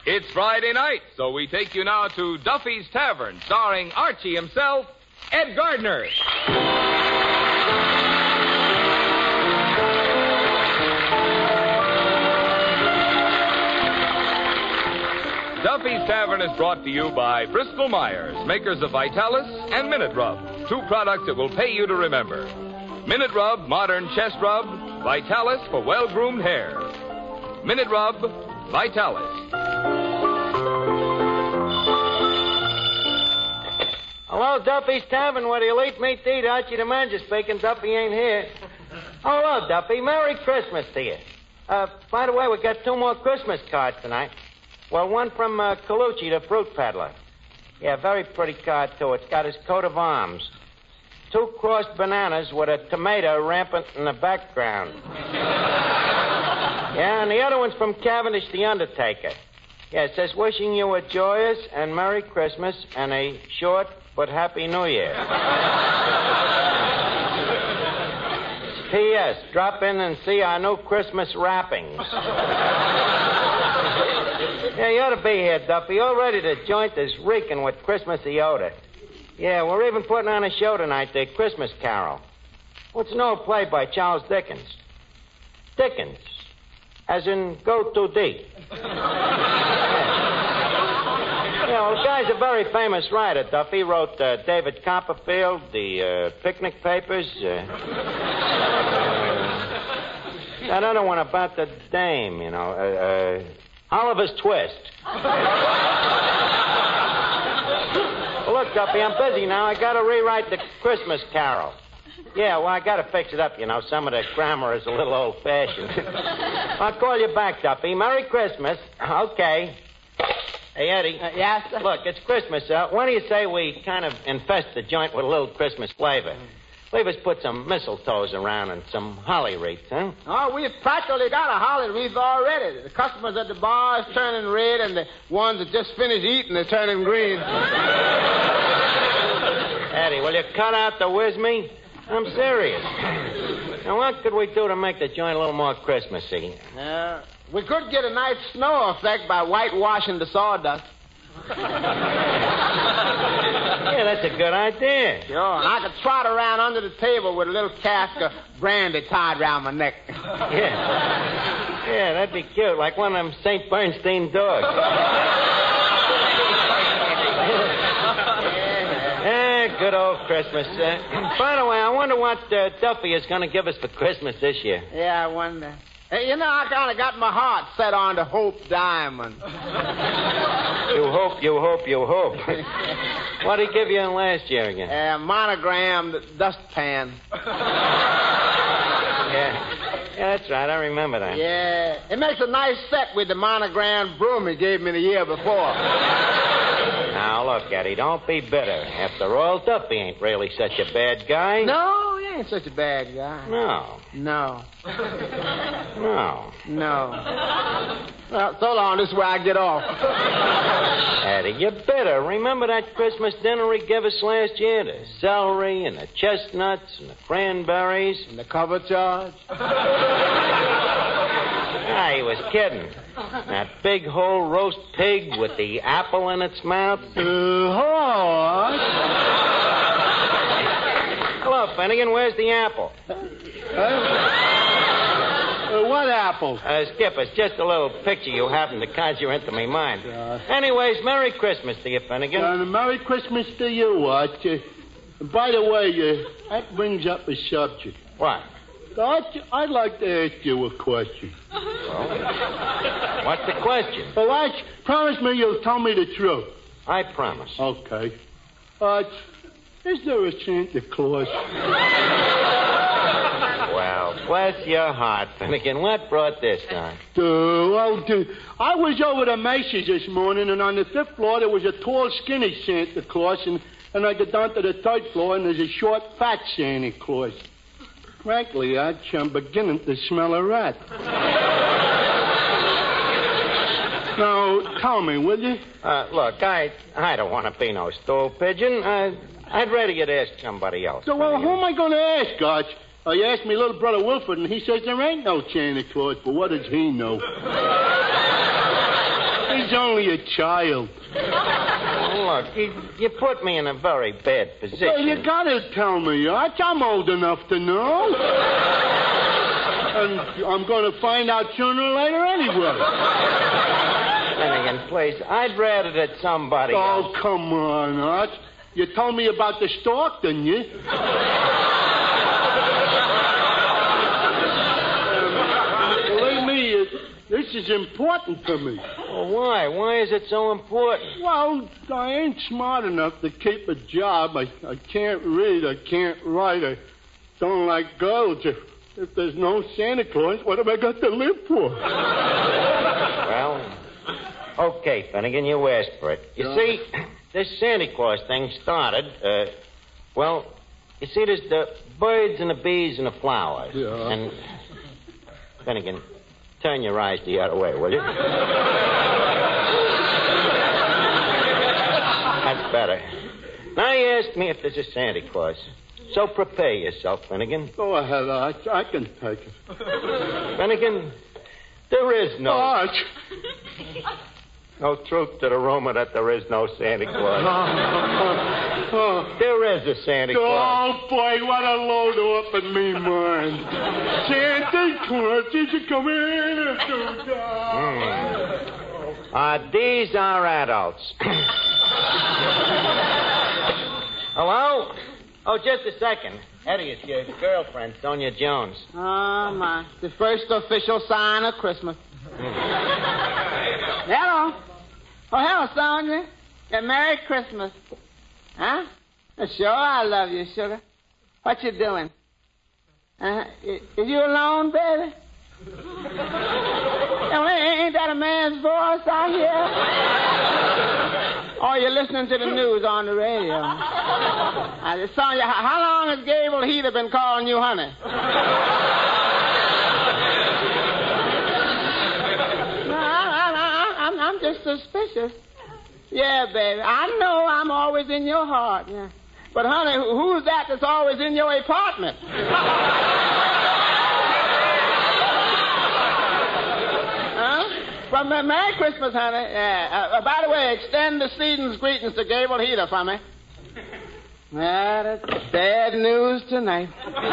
It's Friday night, so we take you now to Duffy's Tavern, starring Archie himself, Ed Gardner. Duffy's Tavern is brought to you by Bristol Myers, makers of Vitalis and Minute Rub, two products that will pay you to remember. Minute Rub, modern chest rub, Vitalis for well-groomed hair. Minute Rub, Vitalis. Hello, Duffy's Tavern, where the elite meet to eat. Archie the manager speaking. Duffy ain't here. Oh, hello, Duffy. Merry Christmas to you. By the way, we got 2 more Christmas cards tonight. Well, one from Colucci, the fruit peddler. Yeah, very pretty card, too. It's got his coat of arms. 2 crossed bananas with a tomato rampant in the background. Yeah, and the other one's from Cavendish, the Undertaker. Yeah, it says, wishing you a joyous and Merry Christmas and a short but Happy New Year. P.S. Drop in and see our new Christmas wrappings. Yeah, you ought to be here, Duffy. Already the joint is reeking with Christmassy odor. Yeah, we're even putting on a show tonight, the Christmas Carol. What's an old play by Charles Dickens? Dickens, as in go too deep. Yeah, well, the guy's a very famous writer, Duffy. He wrote David Copperfield, the Picnic Papers. That other one about the dame, you know, Oliver's Twist. Well, look, Duffy, I'm busy now. I got to rewrite the Christmas Carol. Yeah, well, I got to fix it up, you know. Some of the grammar is a little old-fashioned. I'll call you back, Duffy. Merry Christmas. Okay. Hey, Eddie. Yes, sir? Look, it's Christmas. Why do you say we kind of infest the joint with a little Christmas flavor? Leave us put some mistletoes around and some holly wreaths, huh? Oh, we've practically got a holly wreath already. The customers at the bar is turning red, and the ones that just finished eating are turning green. Eddie, will you cut out the whiz me? I'm serious. Now, what could we do to make the joint a little more Christmassy? We could get a nice snow effect by whitewashing the sawdust. Yeah, that's a good idea. Sure, and I could trot around under the table with a little cask of brandy tied around my neck. Yeah, that'd be cute, like one of them St. Bernstein dogs. Good old Christmas. By the way, I wonder what Duffy is going to give us for Christmas this year. Yeah, I wonder. Hey, you know, I kind of got my heart set on the Hope Diamond. You hope. What did he give you in last year again? Monogram dustpan. Yeah, that's right. I remember that. Yeah. It makes a nice set with the monogram broom he gave me the year before. Now, look, Eddie, don't be bitter. After all, Duffy ain't really such a bad guy. No, he ain't such a bad guy. No. Well, so long. This is where I get off. Eddie, you're bitter. Remember that Christmas dinner he gave us last year? The celery and the chestnuts and the cranberries. And the cover charge? Ah, he was kidding. That big whole roast pig with the apple in its mouth. Hello, Finnegan. Where's the apple? What apple? Skip, it's just a little picture you happened to conjure into my mind. Anyways, Merry Christmas to you, Finnegan. Merry Christmas to you, Arch. By the way, that brings up a subject. What? Arch, I'd like to ask you a question. Well, what's the question? Well, Arch, promise me you'll tell me the truth. I promise. Okay. Arch, is there a Santa Claus? Well, bless your heart, Finnegan. What brought this on? I was over to Macy's this morning, and on the 5th floor there was a tall, skinny Santa Claus, and I got down to the 3rd floor, and there's a short, fat Santa Claus. Frankly, Arch, I'm beginning to smell a rat. Now, tell me, will you? Look, I don't want to be no stool pigeon. I'd rather you'd ask somebody else. So, well, who am I going to ask, Arch? You asked me little brother Wilford, and he says there ain't no Santa Claus, but what does he know? He's only a child. Look, you put me in a very bad position. Well, you gotta tell me, Arch. I'm old enough to know. And I'm gonna find out sooner or later anyway. Finnegan, please, I'd rather that somebody else. Oh, come on, Arch. You told me about the stork, didn't you? Believe me, this is important to me. Well, why? Why is it so important? Well, I ain't smart enough to keep a job. I can't read. I can't write. I don't like girls. If there's no Santa Claus, what have I got to live for? Well, okay, Finnegan, you asked for it. You see, this Santa Claus thing started, you see, there's the birds and the bees and the flowers. Yeah. And, Finnegan, turn your eyes the other way, will you? That's better. Now you ask me if there's a Santa Claus. So prepare yourself, Finnegan. Go ahead, Arch. I can take it. Finnegan, there is no... Arch! No truth to the rumor that there is no Santa Claus. There is a Santa Claus. Oh, boy, what a load up in me mind. Santa Claus, did you come in and do that? These are adults. Hello? Oh, just a second. Eddie, it's your girlfriend, Sonia Jones. Oh, my. The first official sign of Christmas. Hello. Oh, hello, Sonia. Yeah, Merry Christmas. Huh? Sure, I love you, sugar. What you doing? Is you alone, baby? Ain't that a man's voice out here? Or you're listening to the news on the radio? Sonia, how long has Gable Heater been calling you honey? No, I'm just suspicious. Yeah, baby. I know I'm always in your heart. Yeah. But, honey, who's that that's always in your apartment? Well, Merry Christmas, honey. Yeah. By the way, extend the season's greetings to Gable Heater for me. That's bad news tonight.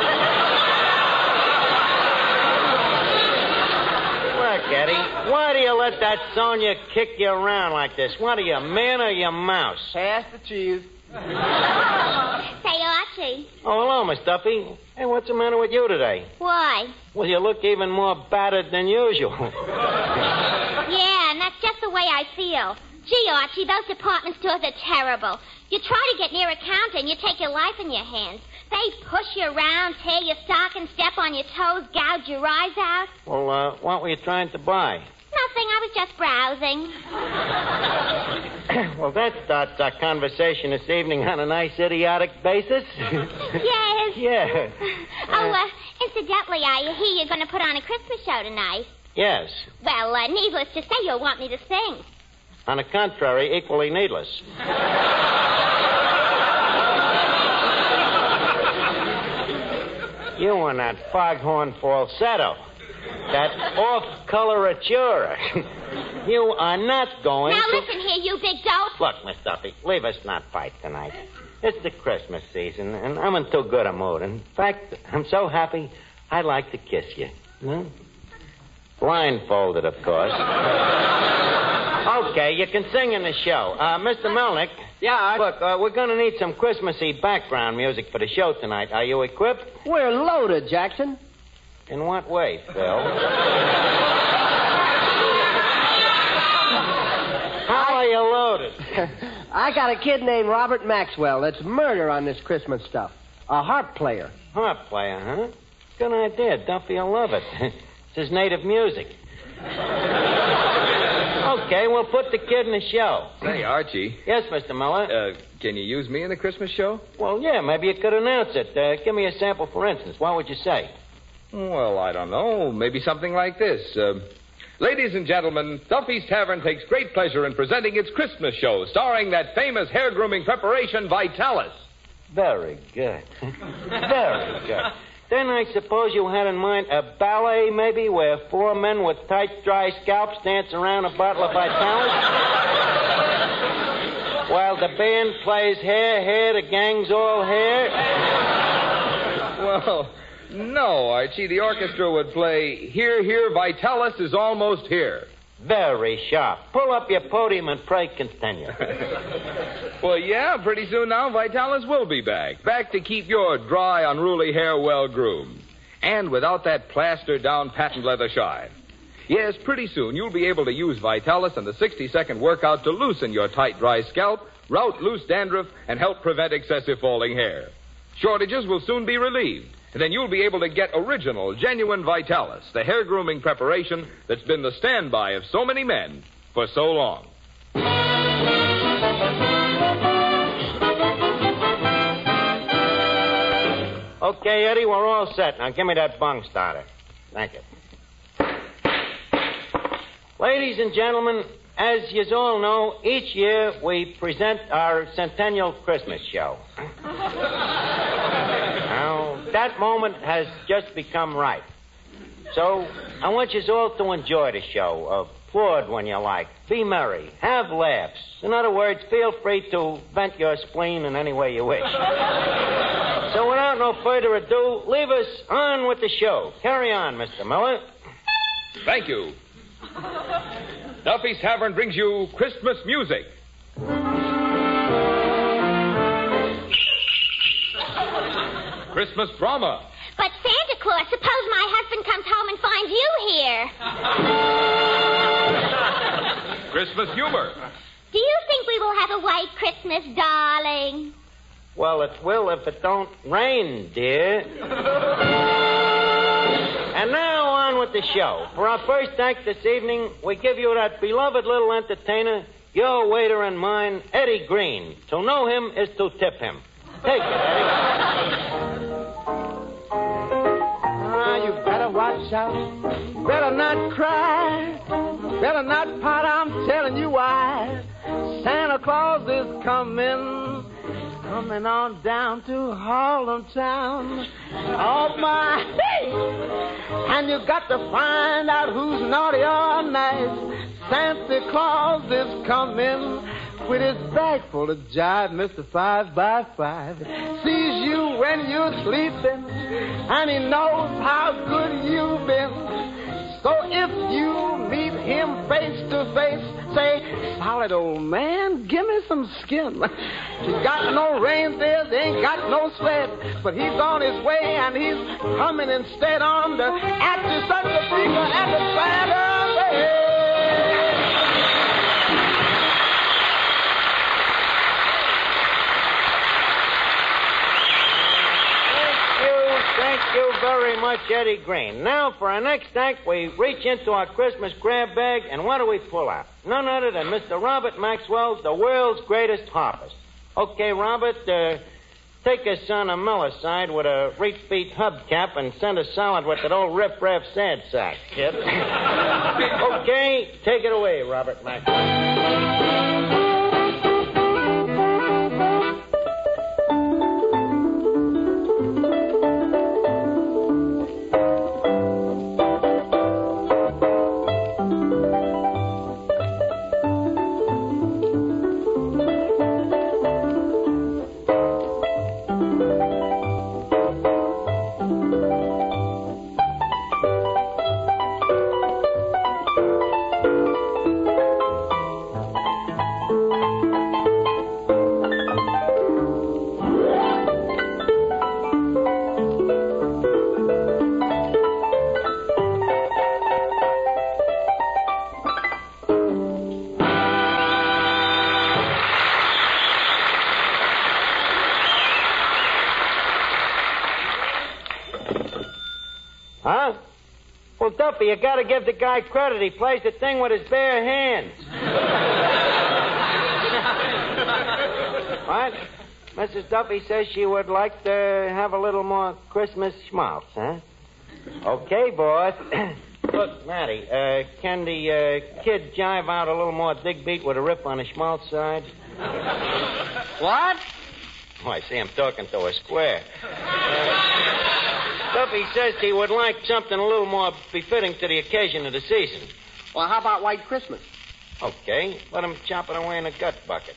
Look, Eddie, why do you let that Sonia kick you around like this? What are you, man or you mouse? Pass the cheese. Say, Archie. Oh, hello, Miss Duffy. Hey, what's the matter with you today? Why? Well, you look even more battered than usual. Yeah, and that's just the way I feel. Gee, Archie, those department stores are terrible. You try to get near a counter and you take your life in your hands. They push you around, tear your stockings, step on your toes, gouge your eyes out. Well, what were you trying to buy? Nothing, I was just browsing. Well, that starts our conversation this evening on a nice idiotic basis. Yes. Yeah. Incidentally, I hear you're going to put on a Christmas show tonight. Yes. Well, needless to say, you'll want me to sing. On the contrary, equally needless. You and that foghorn falsetto. That off-coloratura. You are not going Now to... listen here, you big dope. Look, Miss Duffy, leave us not fight tonight. It's the Christmas season, and I'm in too good a mood. In fact, I'm so happy, I'd like to kiss you. Hmm? Blindfolded, of course. Okay, you can sing in the show. Mr. Melnick. Yeah, Look, we're going to need some Christmassy background music for the show tonight. Are you equipped? We're loaded, Jackson. In what way, Phil? How are you loaded? I got a kid named Robert Maxwell that's murder on this Christmas stuff. A harp player. Harp player, huh? Good idea. Duffy will love it. It's his native music. Okay, we'll put the kid in the show. Say, Archie. Yes, Mr. Muller? Can you use me in the Christmas show? Well, yeah, maybe you could announce it. Give me a sample, for instance. What would you say? Well, I don't know. Maybe something like this. Ladies and gentlemen, Duffy's Tavern takes great pleasure in presenting its Christmas show, starring that famous hair grooming preparation, Vitalis. Very good. Very good. Then I suppose you had in mind a ballet, maybe, where 4 men with tight, dry scalps dance around a bottle of Vitalis? While the band plays Hair, the gang's all hair? Well, no, Archie. The orchestra would play Here, Here, Vitalis is Almost Here. Very sharp. Pull up your podium and pray continue. Well, yeah, pretty soon now, Vitalis will be back. Back to keep your dry, unruly hair well groomed. And without that plastered-down patent leather shine. Yes, pretty soon you'll be able to use Vitalis and the 60-second workout to loosen your tight, dry scalp, rout loose dandruff, and help prevent excessive falling hair. Shortages will soon be relieved. And then you'll be able to get original, genuine Vitalis, the hair grooming preparation that's been the standby of so many men for so long. Okay, Eddie, we're all set. Now give me that bung starter. Thank you. Ladies and gentlemen, as you all know, each year we present our Centennial Christmas show. Now, that moment has just become ripe. So, I want you all to enjoy the show. Applaud when you like. Be merry. Have laughs. In other words, feel free to vent your spleen in any way you wish. So, without no further ado, leave us on with the show. Carry on, Mr. Miller. Thank you. Duffy's Tavern brings you Christmas music. Christmas drama. But Santa Claus, suppose my husband comes home and finds you here. Christmas humor. Do you think we will have a white Christmas, darling? Well, it will if it don't rain, dear. And now on with the show. For our first act this evening, we give you that beloved little entertainer, your waiter and mine, Eddie Green. To know him is to tip him. Take it, Eddie. You better watch out. Better not cry. Better not pout. I'm telling you why. Santa Claus is coming. Coming on down to Harlem Town. Oh, my. And you got to find out who's naughty or nice. Santa Claus is coming with his bag full of jive, Mr. 5x5. Sees you when you're sleeping, and he knows how good you've been. So if you meet him face to face, say, solid old man, give me some skin. He's got no reindeer, they ain't got no sled, but he's on his way, and he's coming instead on the after such a speaker at the Santa Bay. Thank you very much, Eddie Green. Now, for our next act, we reach into our Christmas grab bag, and what do we pull out? None other than Mr. Robert Maxwell, the world's greatest harpist. Okay, Robert, take us on a Miller side with a reach-beat hubcap and send us solid with that old riff-raff sad sack, kid. Okay, take it away, Robert Maxwell. Huh? Well, Duffy, you gotta give the guy credit. He plays the thing with his bare hands. What? Mrs. Duffy says she would like to have a little more Christmas schmaltz, huh? Okay, boss. Look, Matty, can the kid jive out a little more dig beat with a riff on the schmaltz side? What? Oh, I see I'm talking to a square. Duffy says he would like something a little more befitting to the occasion of the season. Well, how about White Christmas? Okay, let him chop it away in a gut bucket.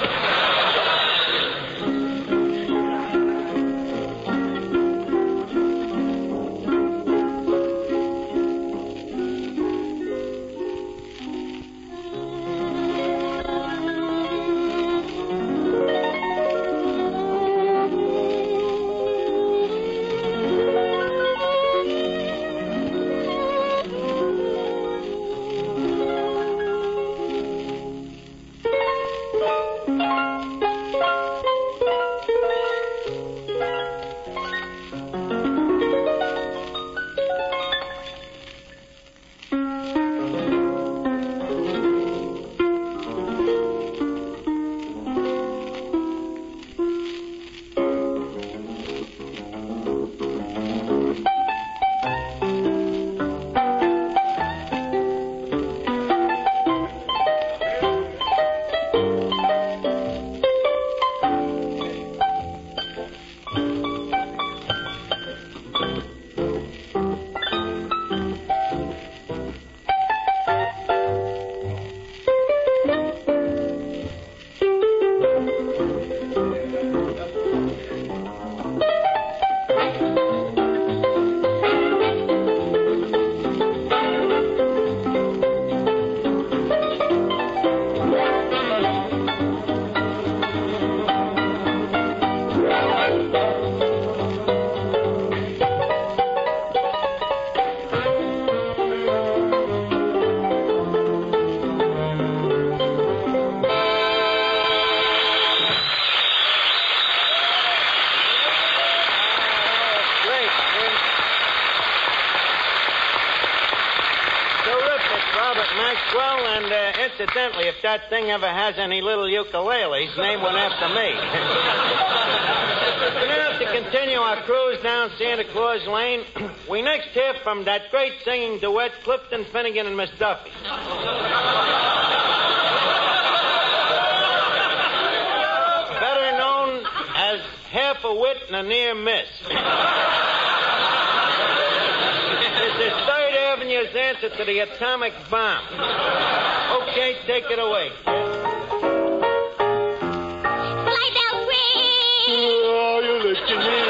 Incidentally, if that thing ever has any little ukuleles, name one after me. Now, to continue our cruise down Santa Claus Lane, we next hear from that great singing duet, Clifton Finnegan and Miss Duffy. Better known as Half a Wit and a Near Miss. This is 3rd Avenue's answer to the atomic bomb. Okay, take it away. Sleigh bells ring. Are you listening?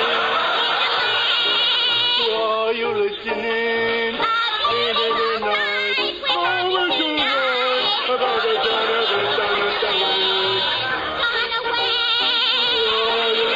Are you listening? Love in the night. We're happy tonight. Gone away. Are you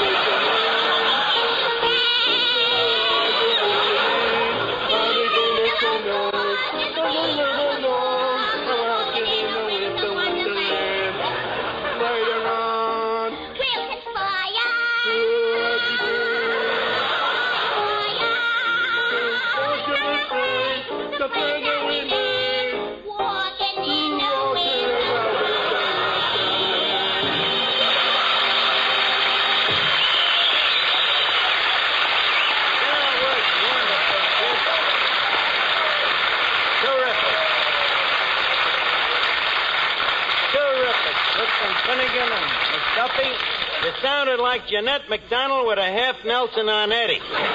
Finnegan and Miss Duffy, you sounded like Jeanette MacDonald with a half Nelson on Eddie.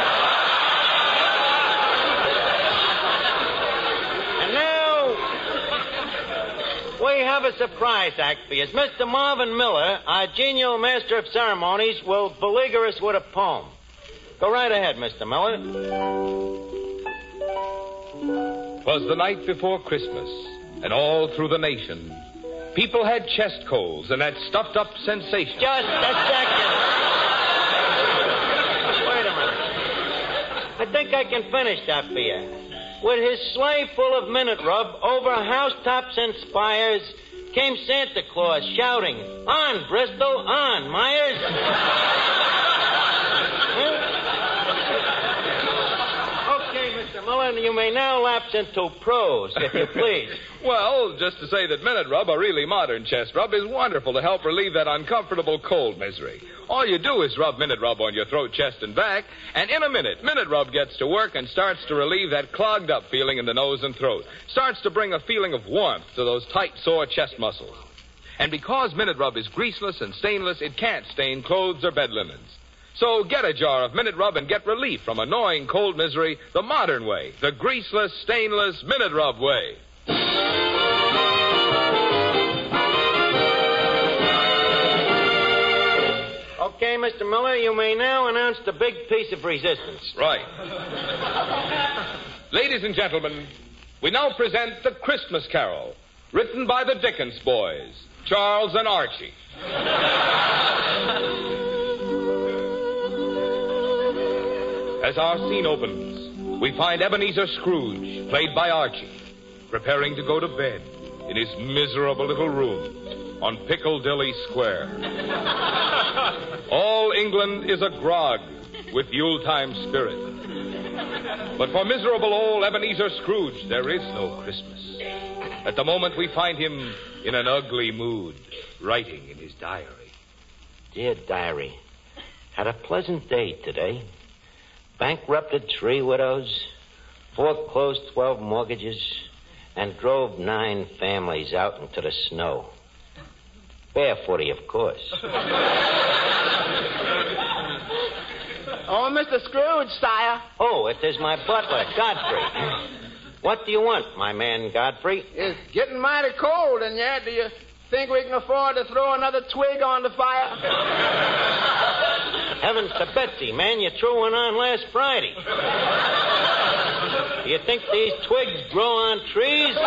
And now, we have a surprise act for you. Mr. Marvin Miller, our genial master of ceremonies, will beleaguer us with a poem. Go right ahead, Mr. Miller. 'Twas the night before Christmas, and all through the nation, people had chest colds and that stuffed-up sensation. Just a second. Wait a minute. I think I can finish that for you. With his sleigh full of minute rub over housetops and spires came Santa Claus shouting, "On, Bristol, on, Myers." Okay, Mr. Miller, you may now lapse into prose, if you please. Well, just to say that Minute Rub, a really modern chest rub, is wonderful to help relieve that uncomfortable cold misery. All you do is rub Minute Rub on your throat, chest, and back, and in a minute, Minute Rub gets to work and starts to relieve that clogged up feeling in the nose and throat. Starts to bring a feeling of warmth to those tight, sore chest muscles. And because Minute Rub is greaseless and stainless, it can't stain clothes or bed linens. So get a jar of Minute Rub and get relief from annoying cold misery the modern way, the greaseless, stainless Minute Rub way. Okay, Mr. Miller, you may now announce the big piece of resistance. Right. Ladies and gentlemen, we now present The Christmas Carol, written by the Dickens boys, Charles and Archie. As our scene opens, we find Ebenezer Scrooge, played by Archie, preparing to go to bed in his miserable little room on Piccadilly Square. All England is agog with Yuletime spirit. But for miserable old Ebenezer Scrooge, there is no Christmas. At the moment, we find him in an ugly mood, writing in his diary. Dear diary, had a pleasant day today. Bankrupted 3 widows, foreclosed 12 mortgages, and drove 9 families out into the snow. Barefooty, of course. Oh, Mr. Scrooge, sire. Oh, it is my butler, Godfrey. What do you want, my man Godfrey? It's getting mighty cold in here. Do you think we can afford to throw another twig on the fire? Heavens to Betsy, man, you threw one on last Friday. Do you think these twigs grow on trees?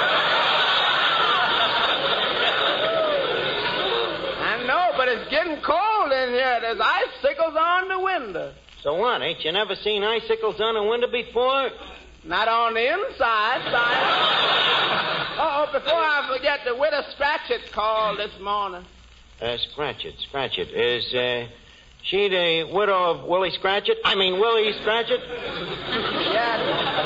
I know, but it's getting cold in here. There's icicles on the window. So what, ain't you never seen icicles on a window before? Not on the inside, sire. Oh, before I forget, the widow Scratchit called this morning. Scratchit. Is, she the widow of Willie Scratchit? I mean, Willie Scratchit? Yes.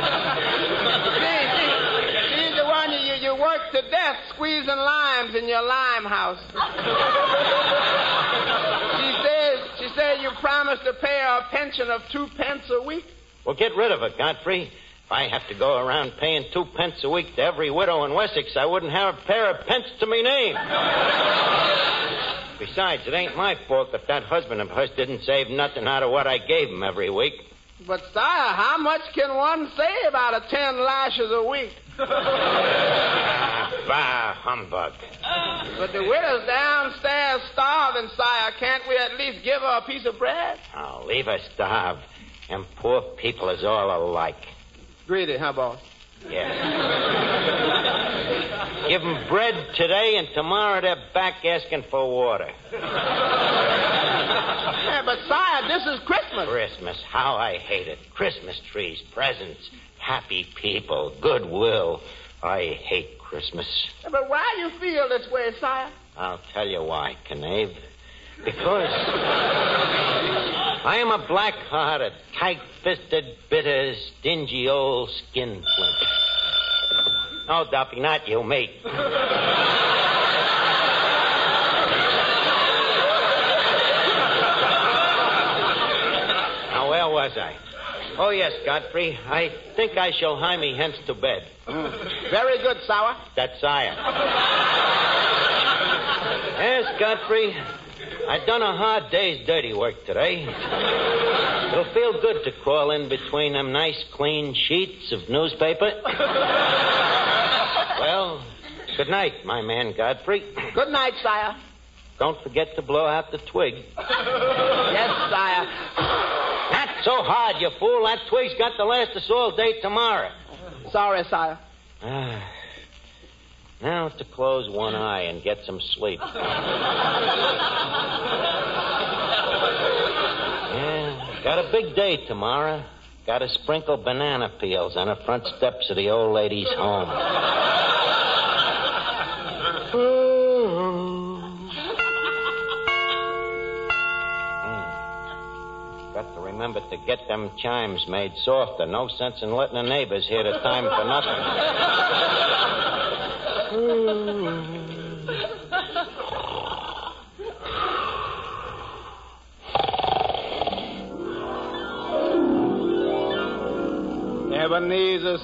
She's the one you work to death squeezing limes in your lime house. She says you promised to pay her a pension of 2 pence a week. Well, get rid of her, Godfrey. If I have to go around paying 2 pence a week to every widow in Wessex, I wouldn't have a pair of pence to me name. Besides, it ain't my fault that husband of hers didn't save nothing out of what I gave him every week. But, sire, how much can one save out of 10 lashes a week? Bah, humbug. But the widow's downstairs starving, sire. Can't we at least give her a piece of bread? Oh, leave her starve. And poor people is all alike. Greedy, huh, boss? Yeah. Give them bread today, and tomorrow they're back asking for water. Yeah, but, sire, this is Christmas. Christmas, how I hate it. Christmas trees, presents, happy people, goodwill. I hate Christmas. Yeah, but why do you feel this way, sire? I'll tell you why, Knave. Because I am a black-hearted, tight-fisted, bitter, stingy old skinflint. No, Duffy, not you, me. Now, where was I? Oh, yes, Godfrey. I think I shall hie me hence to bed. Very good, sire. That's sire. Yes, Godfrey. I've done a hard day's dirty work today. It'll feel good to crawl in between them nice, clean sheets of newspaper. Well, good night, my man Godfrey. Good night, sire. Don't forget to blow out the twig. Yes, sire. Not so hard, you fool. That twig's got to last us all day tomorrow. Sorry, sire. Now to close one eye and get some sleep. Yeah, got a big day tomorrow. Got to sprinkle banana peels on the front steps of the old lady's home. Got to remember to get them chimes made softer. No sense in letting the neighbors hear the time for nothing. Ebenezer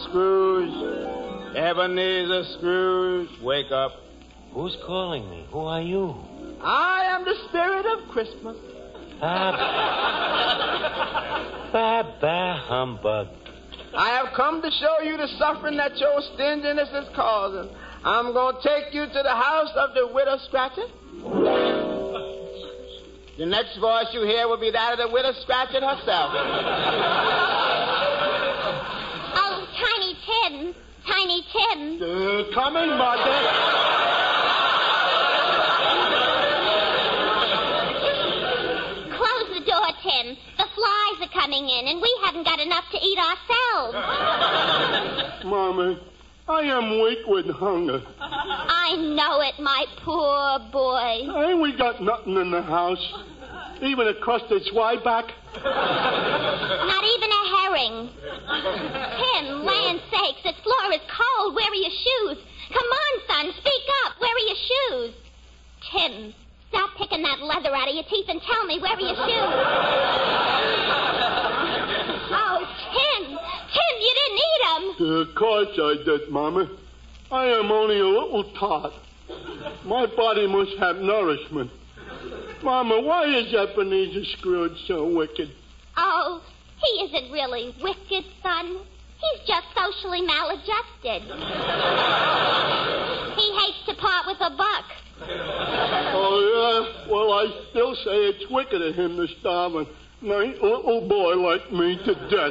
Scrooge, wake up. Who's calling me? Who are you? I am the spirit of Christmas. Bah, humbug. I have come to show you the suffering that your stinginess is causing. I'm going to take you to the house of the widow Scratcher. The next voice you hear will be that of the widow Scratcher herself. Oh, Tiny Tim. Tiny Tim. Coming, Mother. Close the door, Tim. The flies are coming in, and we haven't got enough to eat ourselves. Mama, I am weak with hunger. I know it, my poor boy. Ain't we got nothing in the house? Even a crusted swieback? Not even a herring. Tim, land sakes, this floor is cold. Where are your shoes? Come on, son, speak up. Where are your shoes? Tim, stop picking that leather out of your teeth and tell me, where are your shoes? Oh, Tim, you didn't eat them. Of course I did, Mama. I am only a little tot. My body must have nourishment. Mama, why is Ebenezer Scrooge so wicked? Oh, he isn't really wicked, son. He's just socially maladjusted. He hates to part with a buck. Oh, yeah? Well, I still say it's wicked of him to starve a nice little boy like me to death.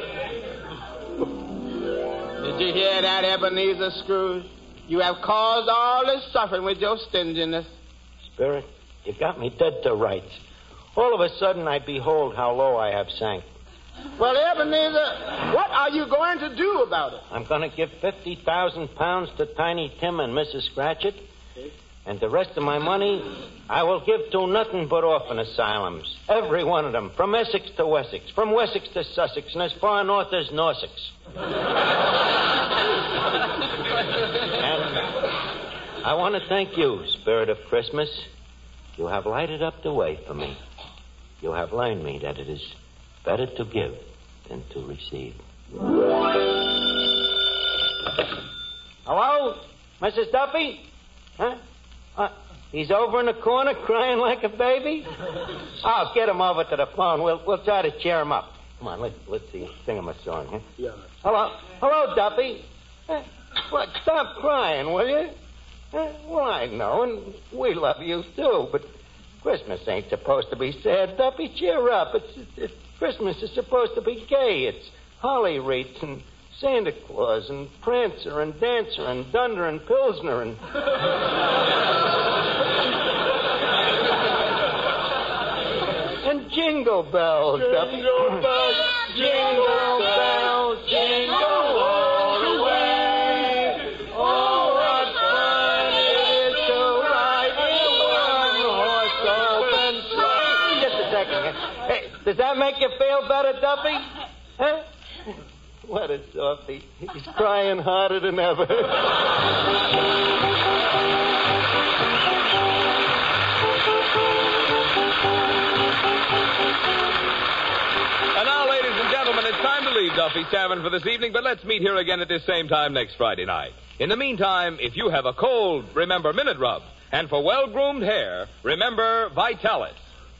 Did you hear that, Ebenezer Scrooge? You have caused all this suffering with your stinginess. Spirit, you got me dead to rights. All of a sudden, I behold how low I have sank. Well, Ebenezer, what are you going to do about it? I'm going to give 50,000 pounds to Tiny Tim and Mrs. Scratchit. And the rest of my money, I will give to nothing but orphan asylums. Every one of them, from Essex to Wessex, from Wessex to Sussex, and as far north as Norsex. And I want to thank you, Spirit of Christmas. You have lighted up the way for me. You have learned me that it is better to give than to receive. Hello? Mrs. Duffy? Huh? He's over in the corner crying like a baby? I'll get him over to the phone. We'll try to cheer him up. Come on, let's see. Sing him a song, huh? Yeah. Hello, Duffy. What? Stop crying, will you? Well, I know, and we love you, too, but Christmas ain't supposed to be sad, Duffy. Cheer up. It's Christmas is supposed to be gay. It's holly wreaths and Santa Claus and Prancer and Dancer and Dunder and Pilsner and... and Jingle Bells, Duffy. Jingle bells, Jingle bells, jingle all the way. Oh, what fun it is to ride in one-horse open sleigh. Just a second. Hey, does that make you feel better, Duffy? Huh? What a softy. He's crying harder than ever. And now, ladies and gentlemen, it's time to leave Duffy's Tavern for this evening, but let's meet here again at this same time next Friday night. In the meantime, if you have a cold, remember Minute Rub. And for well-groomed hair, remember Vitalis.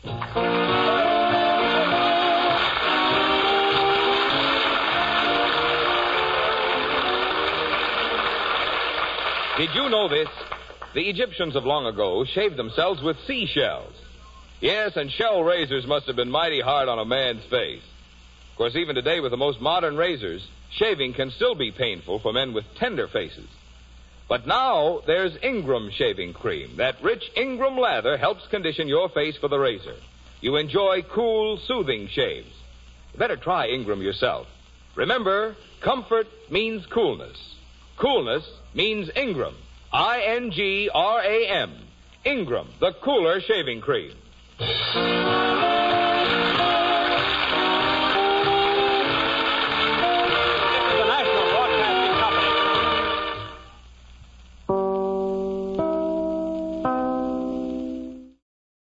Did you know this? The Egyptians of long ago shaved themselves with seashells. Yes, and shell razors must have been mighty hard on a man's face. Of course, even today with the most modern razors, shaving can still be painful for men with tender faces. But now there's Ingram shaving cream. That rich Ingram lather helps condition your face for the razor. You enjoy cool, soothing shaves. You better try Ingram yourself. Remember, comfort means coolness. Coolness means Ingram. I-N-G-R-A-M. Ingram, the cooler shaving cream.